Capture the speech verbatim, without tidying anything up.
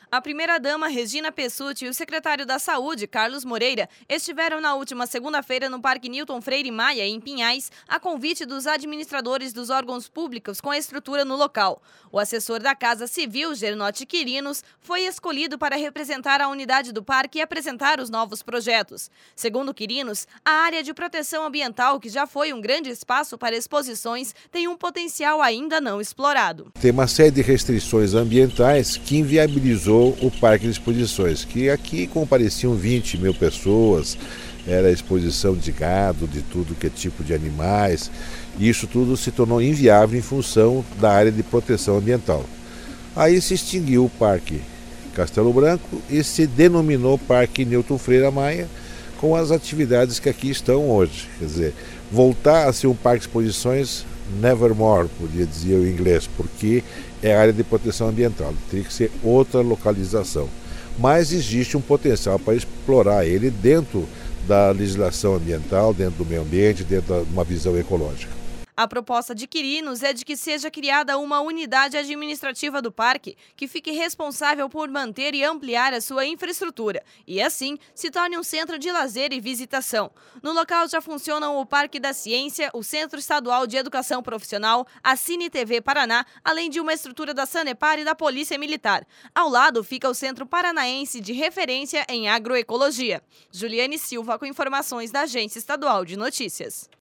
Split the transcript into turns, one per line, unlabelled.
A primeira-dama Regina Pessutti e o secretário da Saúde, Carlos Moreira, estiveram na última segunda-feira no Parque Newton Freire Maia, em Pinhais, a convite dos administradores dos órgãos públicos com a estrutura no local. O assessor da Casa Civil, Gernotti Quirinos, foi escolhido para representar a unidade do parque e apresentar os novos projetos. Segundo Quirinos, a área de proteção ambiental, que já foi um grande espaço para exposições, tem um potencial ainda não explorado.
Tem uma série de restrições ambientais que inviabilizou o Parque de Exposições, que aqui compareciam vinte mil pessoas, era exposição de gado, de tudo que é tipo de animais, e isso tudo se tornou inviável em função da área de proteção ambiental. Aí se extinguiu o Parque Castelo Branco e se denominou Parque Newton Freire Maia, com as atividades que aqui estão hoje. Quer dizer, voltar a ser um parque de exposições, nevermore, podia dizer o inglês, porque é área de proteção ambiental, teria que ser outra localização. Mas existe um potencial para explorar ele dentro da legislação ambiental, dentro do meio ambiente, dentro de uma visão ecológica.
A proposta de Quirinos é de que seja criada uma unidade administrativa do parque que fique responsável por manter e ampliar a sua infraestrutura e, assim, se torne um centro de lazer e visitação. No local já funcionam o Parque da Ciência, o Centro Estadual de Educação Profissional, a Cine T V Paraná, além de uma estrutura da Sanepar e da Polícia Militar. Ao lado fica o Centro Paranaense de Referência em Agroecologia. Juliane Silva com informações da Agência Estadual de Notícias.